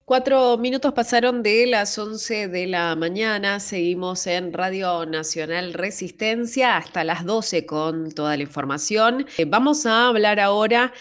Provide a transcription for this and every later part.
4 minutos pasaron de las 11 de la mañana, seguimos en Radio Nacional Resistencia hasta las 12 con toda la información. Vamos a hablar ahora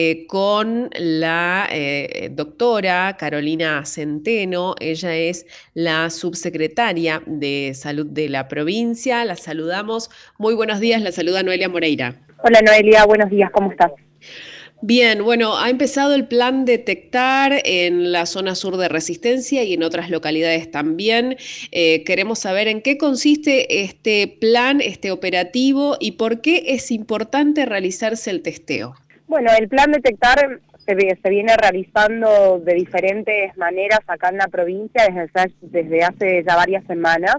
con la doctora Carolina Centeno. Ella es la subsecretaria de Salud de la provincia. La saludamos. Muy buenos días, la saluda Noelia Moreira. Hola Noelia, buenos días, ¿cómo estás? Bien, bueno, ha empezado el plan Detectar en la zona sur de Resistencia y en otras localidades también. Queremos saber en qué consiste este plan, este operativo y por qué es importante realizarse el testeo. Bueno, el plan Detectar se viene realizando de diferentes maneras acá en la provincia desde hace ya varias semanas.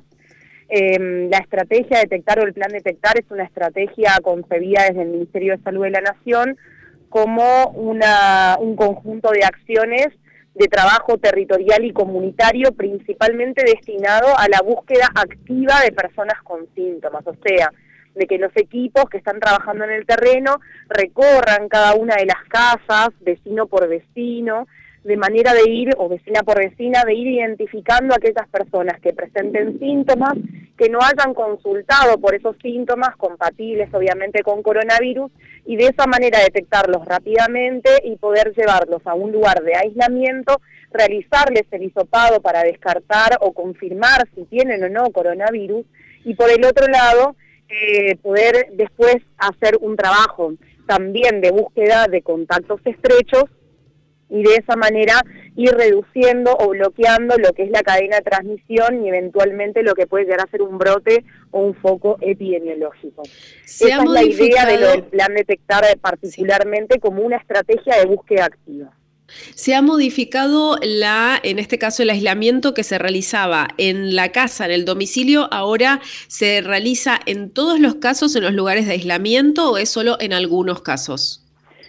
La estrategia Detectar o el plan Detectar es una estrategia concebida desde el Ministerio de Salud de la Nación como un conjunto de acciones de trabajo territorial y comunitario principalmente destinado a la búsqueda activa de personas con síntomas, o sea, de que los equipos que están trabajando en el terreno recorran cada una de las casas, vecino por vecino, de manera de ir, o vecina por vecina, de ir identificando a aquellas personas que presenten síntomas, que no hayan consultado por esos síntomas compatibles obviamente con coronavirus, y de esa manera detectarlos rápidamente y poder llevarlos a un lugar de aislamiento, realizarles el hisopado para descartar o confirmar si tienen o no coronavirus, y por el otro lado, poder después hacer un trabajo también de búsqueda de contactos estrechos, y de esa manera ir reduciendo o bloqueando lo que es la cadena de transmisión y eventualmente lo que puede llegar a ser un brote o un foco epidemiológico. Esa es la idea del plan Detectar particularmente como una estrategia de búsqueda activa. Se ha modificado en este caso el aislamiento que se realizaba en la casa, en el domicilio, ahora se realiza en todos los casos en los lugares de aislamiento o es solo en algunos casos.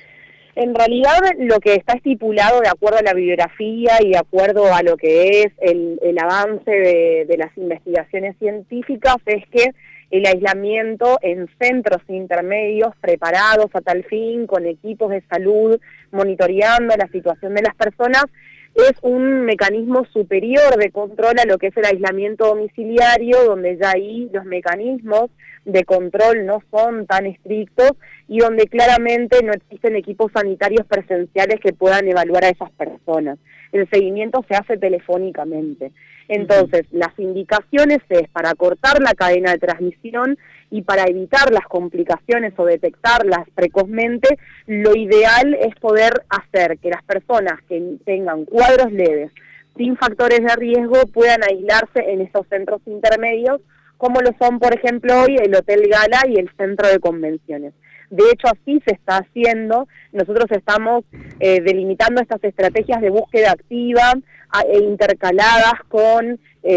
En realidad lo que está estipulado de acuerdo a la bibliografía y de acuerdo a lo que es el avance de las investigaciones científicas es que el aislamiento en centros intermedios preparados a tal fin, con equipos de salud, monitoreando la situación de las personas, es un mecanismo superior de control a lo que es el aislamiento domiciliario, donde ya ahí los mecanismos de control no son tan estrictos y donde claramente no existen equipos sanitarios presenciales que puedan evaluar a esas personas. El seguimiento se hace telefónicamente. Entonces, las indicaciones es para cortar la cadena de transmisión y para evitar las complicaciones o detectarlas precozmente, lo ideal es poder hacer que las personas que tengan cuadros leves, sin factores de riesgo, puedan aislarse en esos centros intermedios, como lo son, por ejemplo, hoy el Hotel Gala y el Centro de Convenciones. De hecho, así se está haciendo. Nosotros estamos delimitando estas estrategias de búsqueda activa intercaladas con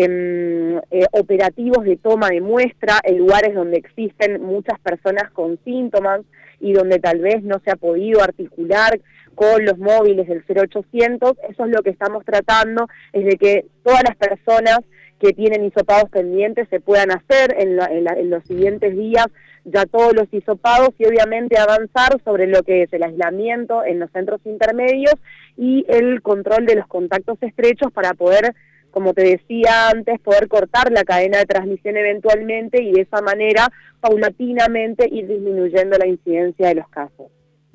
operativos de toma de muestra en lugares donde existen muchas personas con síntomas y donde tal vez no se ha podido articular con los móviles del 0800. Eso es lo que estamos tratando, es de que todas las personas que tienen hisopados pendientes se puedan hacer en los siguientes días ya todos los hisopados y obviamente avanzar sobre lo que es el aislamiento en los centros intermedios y el control de los contactos estrechos para poder, como te decía antes, poder cortar la cadena de transmisión eventualmente y de esa manera paulatinamente ir disminuyendo la incidencia de los casos.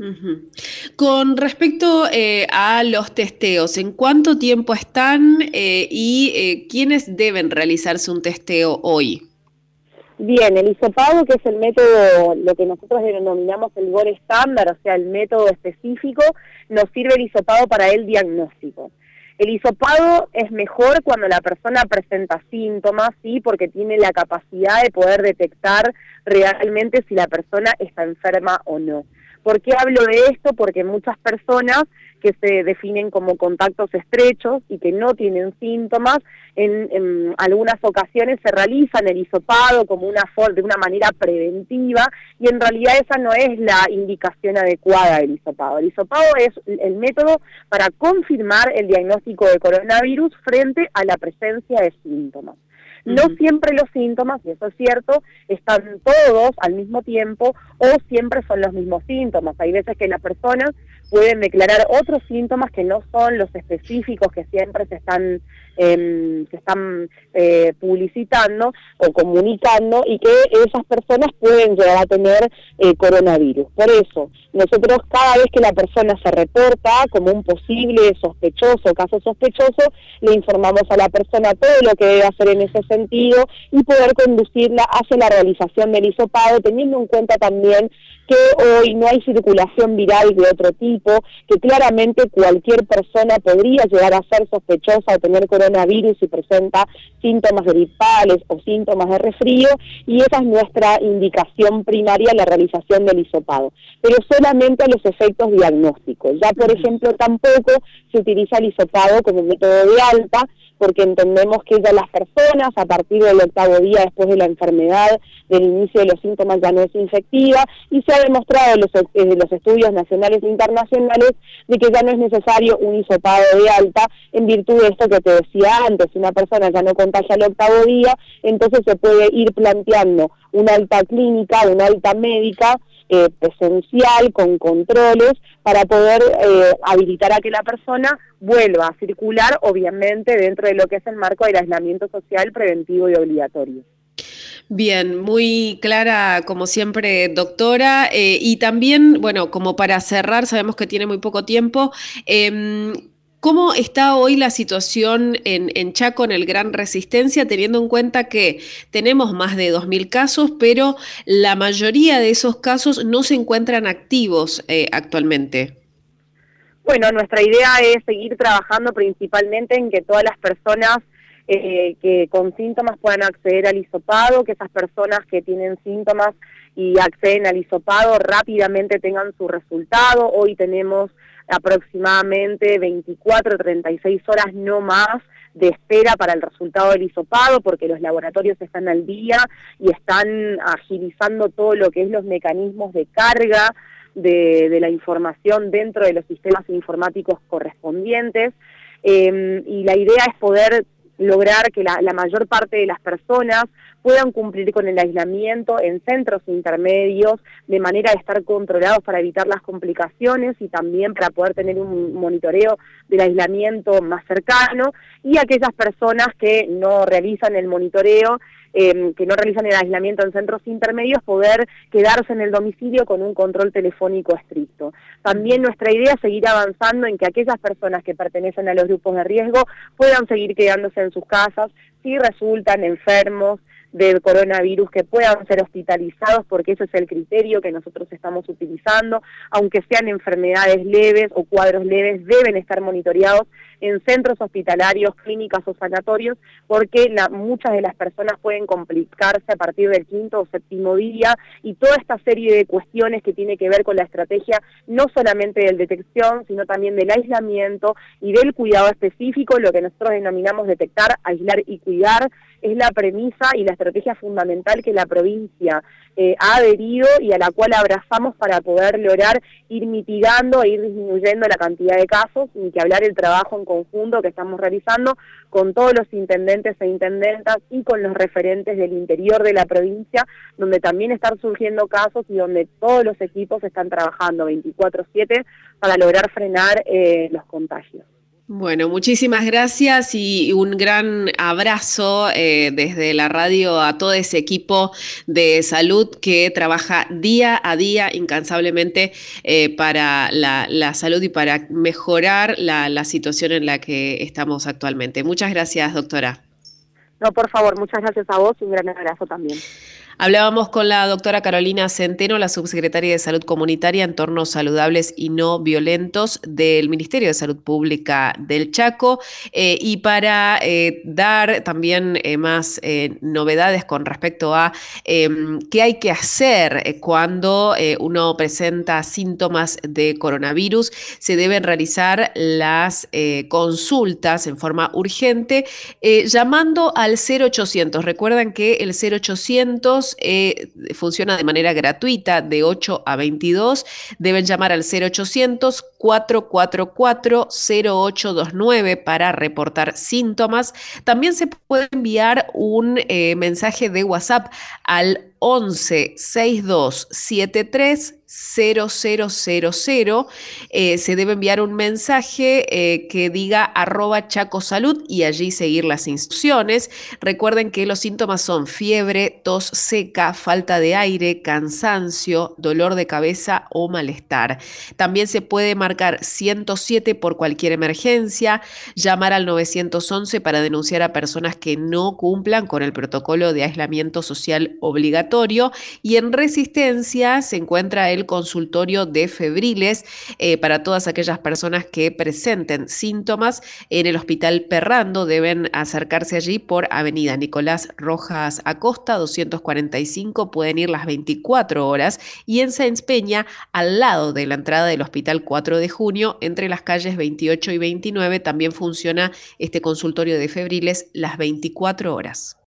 Con respecto a los testeos, ¿en cuánto tiempo están y quiénes deben realizarse un testeo hoy? Bien, el hisopado, que es el método, lo que nosotros denominamos el gold estándar, o sea, el método específico, nos sirve el hisopado para el diagnóstico. El hisopado es mejor cuando la persona presenta síntomas, ¿sí? Porque tiene la capacidad de poder detectar realmente si la persona está enferma o no. ¿Por qué hablo de esto? Porque muchas personas que se definen como contactos estrechos y que no tienen síntomas, en algunas ocasiones se realizan el hisopado como de una manera preventiva y en realidad esa no es la indicación adecuada del hisopado. El hisopado es el método para confirmar el diagnóstico de coronavirus frente a la presencia de síntomas. No siempre los síntomas, y eso es cierto, están todos al mismo tiempo o siempre son los mismos síntomas. Hay veces que las personas pueden declarar otros síntomas que no son los específicos que siempre se están publicitando o comunicando, y que esas personas pueden llegar a tener coronavirus. Por eso, nosotros cada vez que la persona se reporta como un posible sospechoso, caso sospechoso, le informamos a la persona todo lo que debe hacer en ese sentido y poder conducirla hacia la realización del hisopado, teniendo en cuenta también que hoy no hay circulación viral de otro tipo, que claramente cualquier persona podría llegar a ser sospechosa o tener coronavirus si presenta síntomas gripales o síntomas de resfrío, y esa es nuestra indicación primaria en la realización del hisopado, pero solamente a los efectos diagnósticos. Ya, por ejemplo, tampoco se utiliza el hisopado como método de alta, porque entendemos que ya las personas, a partir del 8º día después de la enfermedad, del inicio de los síntomas, ya no es infectiva, y se ha demostrado en los estudios nacionales e internacionales de que ya no es necesario un hisopado de alta, en virtud de esto que te decía antes. Si una persona ya no contagia al 8º día, entonces se puede ir planteando una alta clínica, una alta médica, presencial, con controles, para poder habilitar a que la persona vuelva a circular, obviamente dentro de lo que es el marco del aislamiento social preventivo y obligatorio. Bien, muy clara como siempre, doctora. Y también, bueno, como para cerrar, sabemos que tiene muy poco tiempo, ¿cómo está hoy la situación en Chaco, en el Gran Resistencia, teniendo en cuenta que tenemos más de 2.000 casos, pero la mayoría de esos casos no se encuentran activos actualmente? Bueno, nuestra idea es seguir trabajando principalmente en que todas las personas que con síntomas puedan acceder al hisopado, que esas personas que tienen síntomas y acceden al hisopado rápidamente tengan su resultado. Hoy tenemos aproximadamente 24 o 36 horas no más de espera para el resultado del hisopado, porque los laboratorios están al día y están agilizando todo lo que es los mecanismos de carga de la información dentro de los sistemas informáticos correspondientes, y la idea es poder lograr que la mayor parte de las personas puedan cumplir con el aislamiento en centros intermedios, de manera de estar controlados para evitar las complicaciones y también para poder tener un monitoreo del aislamiento más cercano, y aquellas personas que no realizan el monitoreo, que no realizan el aislamiento en centros intermedios, poder quedarse en el domicilio con un control telefónico estricto. También nuestra idea es seguir avanzando en que aquellas personas que pertenecen a los grupos de riesgo puedan seguir quedándose en sus casas si resultan enfermos del coronavirus, que puedan ser hospitalizados, porque ese es el criterio que nosotros estamos utilizando. Aunque sean enfermedades leves o cuadros leves, deben estar monitoreados en centros hospitalarios, clínicas o sanatorios, porque muchas de las personas pueden complicarse a partir del 5º o 7º día, y toda esta serie de cuestiones que tiene que ver con la estrategia no solamente de detección, sino también del aislamiento y del cuidado específico, lo que nosotros denominamos detectar, aislar y cuidar, es la premisa y la estrategia fundamental que la provincia ha adherido y a la cual abrazamos para poder lograr ir mitigando e ir disminuyendo la cantidad de casos, ni que hablar el trabajo en conjunto que estamos realizando con todos los intendentes e intendentas y con los referentes del interior de la provincia, donde también están surgiendo casos y donde todos los equipos están trabajando 24/7 para lograr frenar los contagios. Bueno, muchísimas gracias y un gran abrazo desde la radio a todo ese equipo de salud que trabaja día a día incansablemente para la salud y para mejorar la situación en la que estamos actualmente. Muchas gracias, doctora. No, por favor, muchas gracias a vos y un gran abrazo también. Hablábamos con la doctora Carolina Centeno, la subsecretaria de Salud Comunitaria, Entornos Saludables y No Violentos del Ministerio de Salud Pública del Chaco, y para dar también más novedades con respecto a qué hay que hacer cuando uno presenta síntomas de coronavirus. Se deben realizar las consultas en forma urgente llamando al 0800. Recuerden que el 0800 funciona de manera gratuita de 8 a 22. Deben llamar al 0800 444-0829 para reportar síntomas. También se puede enviar un mensaje de WhatsApp al 11 62 73 0000. Se debe enviar un mensaje que diga @chacosalud y allí seguir las instrucciones. Recuerden que los síntomas son fiebre, tos seca, falta de aire, cansancio, dolor de cabeza o malestar. También se puede marcar 107 por cualquier emergencia, llamar al 911 para denunciar a personas que no cumplan con el protocolo de aislamiento social obligatorio, y en Resistencia se encuentra el consultorio de febriles para todas aquellas personas que presenten síntomas. En el Hospital Perrando deben acercarse allí por Avenida Nicolás Rojas Acosta 245, pueden ir las 24 horas, y en Sáenz Peña, al lado de la entrada del Hospital 4 de Junio, entre las calles 28 y 29, también funciona este consultorio de febriles las 24 horas.